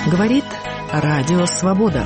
Говорит Радио Свобода.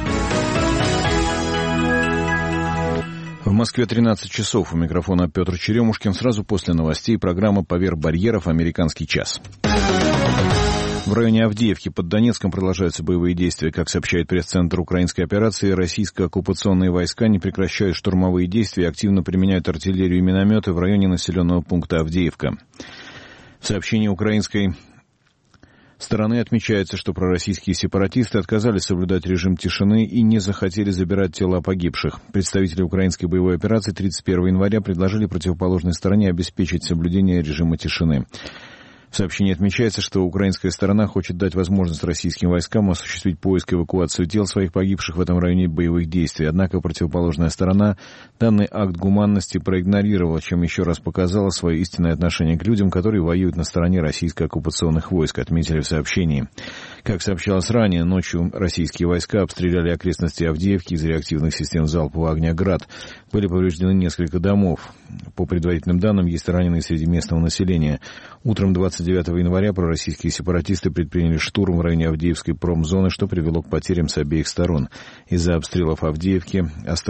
В Москве 13 часов. У микрофона Петр Черемушкин. Сразу после новостей программа «Поверх барьеров. Американский час». В районе Авдеевки под Донецком продолжаются боевые действия. Как сообщает пресс-центр украинской операции, российские оккупационные войска не прекращают штурмовые действия и активно применяют артиллерию и минометы в районе населенного пункта Авдеевка. В сообщении украинской стороны отмечается, что пророссийские сепаратисты отказались соблюдать режим тишины и не захотели забирать тела погибших. Представители украинской боевой операции 31 января предложили противоположной стороне обеспечить соблюдение режима тишины. В сообщении отмечается, что украинская сторона хочет дать возможность российским войскам осуществить поиск и эвакуацию тел своих погибших в этом районе боевых действий. Однако противоположная сторона данный акт гуманности проигнорировала, чем еще раз показала свое истинное отношение к людям, которые воюют на стороне российско-оккупационных войск, отметили в сообщении. Как сообщалось ранее, ночью российские войска обстреляли окрестности Авдеевки из реактивных систем залпового огня «Град». Были повреждены несколько домов. По предварительным данным, есть раненые среди местного населения. Утром 29 января пророссийские сепаратисты предприняли штурм в районе Авдеевской промзоны, что привело к потерям с обеих сторон. Из-за обстрелов Авдеевка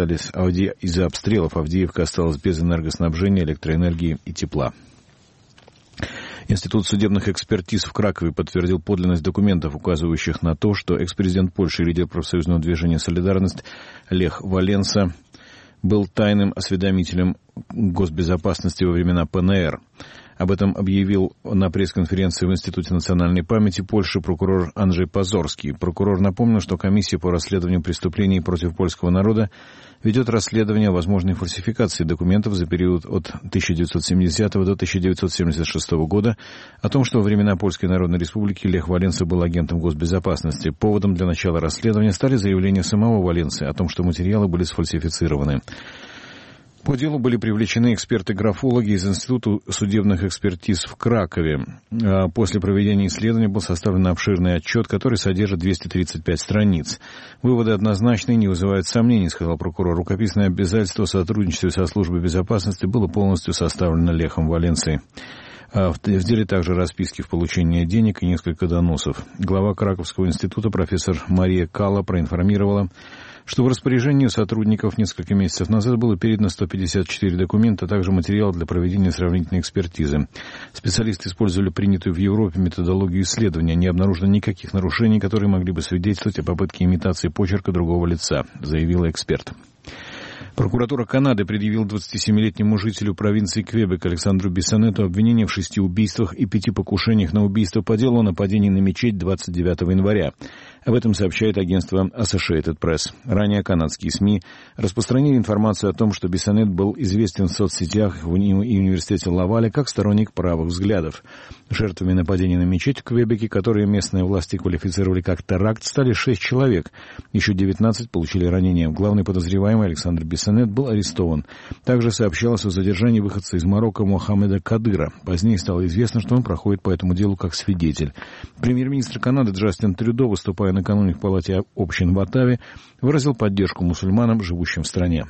осталась без энергоснабжения, электроэнергии и тепла. Институт судебных экспертиз в Кракове подтвердил подлинность документов, указывающих на то, что экс-президент Польши и лидер профсоюзного движения «Солидарность» Лех Валенса был тайным осведомителем госбезопасности во времена ПНР. Об этом объявил на пресс-конференции в Институте национальной памяти Польши прокурор Анджей Позорский. Прокурор напомнил, что комиссия по расследованию преступлений против польского народа ведет расследование о возможной фальсификации документов за период от 1970 до 1976 года, о том, что во времена Польской Народной Республики Лех Валенса был агентом госбезопасности. Поводом для начала расследования стали заявления самого Валенсы о том, что материалы были сфальсифицированы. По делу были привлечены эксперты-графологи из Института судебных экспертиз в Кракове. После проведения исследования был составлен обширный отчет, который содержит 235 страниц. Выводы однозначные, не вызывают сомнений, сказал прокурор. Рукописное обязательство о сотрудничестве со службой безопасности было полностью составлено Лехом Валенсой. В деле также расписки в получении денег и несколько доносов. Глава Краковского института профессор Мария Калла проинформировала, что в распоряжении сотрудников несколько месяцев назад было передано 154 документа, а также материал для проведения сравнительной экспертизы. Специалисты использовали принятую в Европе методологию исследования. Не обнаружено никаких нарушений, которые могли бы свидетельствовать о попытке имитации почерка другого лица, заявила эксперт. Прокуратура Канады предъявила 27-летнему жителю провинции Квебек Александру Бессонету обвинение в 6 убийствах и 5 покушениях на убийство по делу о нападении на мечеть 29 января. Об этом сообщает агентство Associated Press. Ранее канадские СМИ распространили информацию о том, что Бессонет был известен в соцсетях и университете Лаваля как сторонник правых взглядов. Жертвами нападения на мечеть в Квебеке, которые местные власти квалифицировали как теракт, стали 6 человек. Еще 19 получили ранения. Главный подозреваемый Александр Бессонет был арестован. Также сообщалось о задержании выходца из Марокко Мохаммеда Кадыра. Позднее стало известно, что он проходит по этому делу как свидетель. Премьер-министр Канады Джастин Трюдо, выступая накануне в Палате общин в Оттаве, выразил поддержку мусульманам, живущим в стране.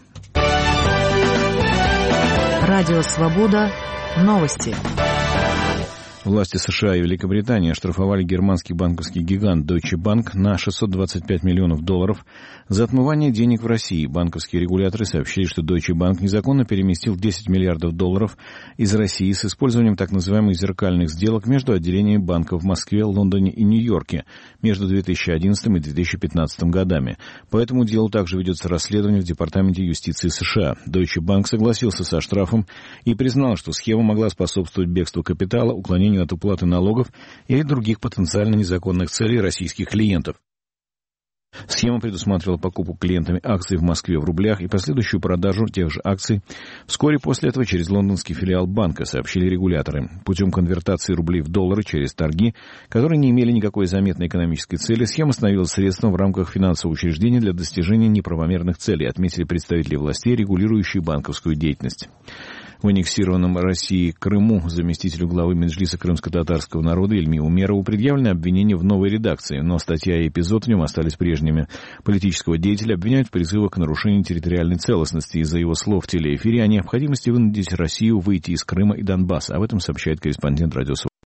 Радио Свобода. Новости. Власти США и Великобритании оштрафовали германский банковский гигант Deutsche Bank на $625 миллионов за отмывание денег в России. Банковские регуляторы сообщили, что Deutsche Bank незаконно переместил $10 миллиардов из России с использованием так называемых зеркальных сделок между отделениями банков в Москве, Лондоне и Нью-Йорке между 2011 и 2015 годами. По этому делу также ведется расследование в Департаменте юстиции США. Deutsche Bank согласился со штрафом и признал, что схема могла способствовать бегству капитала, уклонению от уплаты налогов и других потенциально незаконных целей российских клиентов. Схема предусматривала покупку клиентами акций в Москве в рублях и последующую продажу тех же акций вскоре после этого через лондонский филиал банка, сообщили регуляторы. Путем конвертации рублей в доллары через торги, которые не имели никакой заметной экономической цели, схема становилась средством в рамках финансового учреждения для достижения неправомерных целей, отметили представители властей, регулирующие банковскую деятельность. В аннексированном России Крыму заместителю главы Меджлиса крымско-татарского народа Ильми Умерову предъявлены обвинения в новой редакции, но статья и эпизод в нем остались прежними. Политического деятеля обвиняют в призывах к нарушению территориальной целостности из-за его слов в телеэфире о необходимости вынудить Россию выйти из Крыма и Донбасса. Об этом сообщает корреспондент «Радио Свобода».